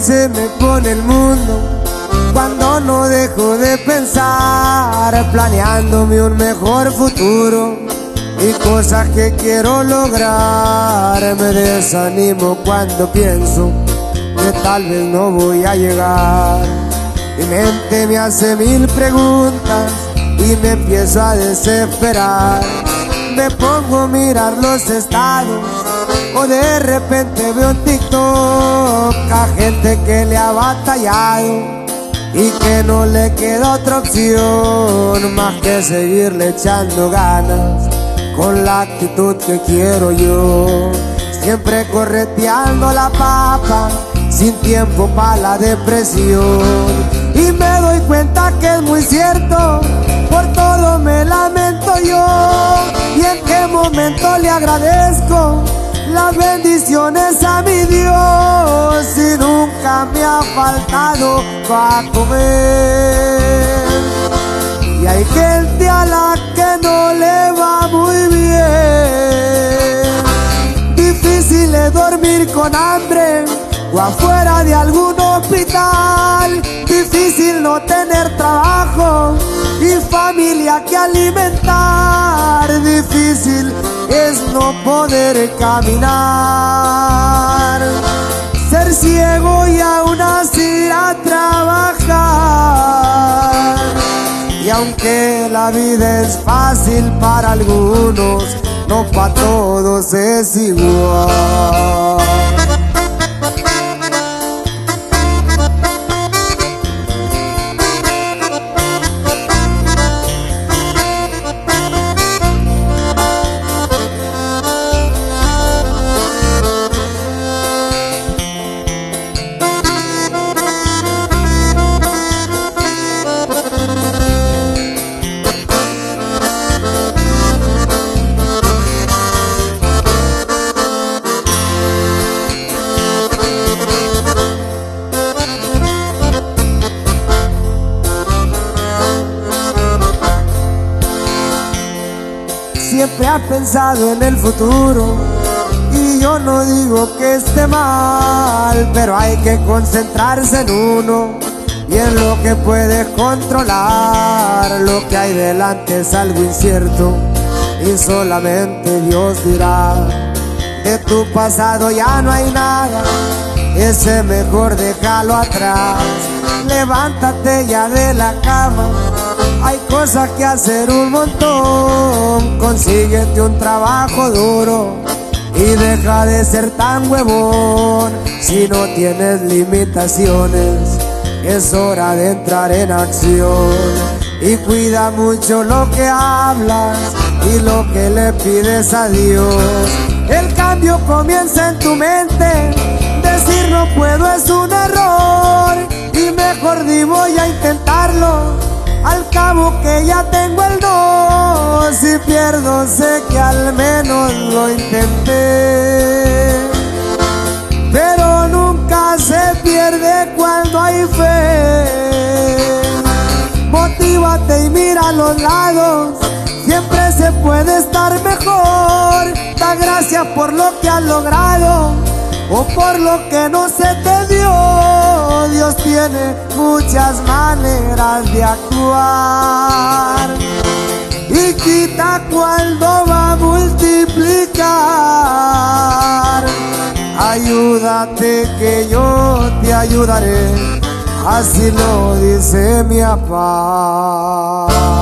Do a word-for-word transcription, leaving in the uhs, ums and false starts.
se me pone el mundo cuando no dejo de pensar, planeándome un mejor futuro y cosas que quiero lograr. Me desanimo cuando pienso que tal vez no voy a llegar. Mi mente me hace mil preguntas y me empiezo a desesperar. Me pongo a mirar los estados o de repente veo en TikTok a gente que le ha batallado y que no le queda otra opción más que seguirle echando ganas con la actitud que quiero yo. Siempre correteando la papa, sin tiempo para la depresión. Y me doy cuenta que es muy cierto, por todo me lamento yo. Y en qué momento le agradezco las bendiciones a mi Dios, y nunca me ha faltado para comer. Y hay gente a la que no le va muy bien. Difícil es dormir con hambre o afuera de algún hospital. Difícil no tener trabajo y familia que alimentar. Difícil es no poder caminar, ser ciego y aún así a trabajar. Y aunque la vida es fácil para algunos, no para todos es igual. Siempre ha pensado en el futuro y yo no digo que esté mal, pero hay que concentrarse en uno y en lo que puedes controlar. Lo que hay delante es algo incierto y solamente Dios dirá. De tu pasado ya no hay nada, ese mejor déjalo atrás. Levántate ya de la cama, hay cosas que hacer un montón. Consíguete un trabajo duro y deja de ser tan huevón. Si no tienes limitaciones, es hora de entrar en acción. Y cuida mucho lo que hablas y lo que le pides a Dios. El cambio comienza en tu mente, decir no puedo es un error. Y mejor di voy a intentarlo, al cabo que ya tengo el no. Si pierdo sé que al menos lo intenté, pero nunca se pierde cuando hay fe. Motívate y mira a los lados, siempre se puede estar mejor. Da gracias por lo que has logrado o por lo que no se te dio. Dios tiene muchas maneras de actuar y quita cuando va a multiplicar. Ayúdate que yo te ayudaré, así lo dice mi papá.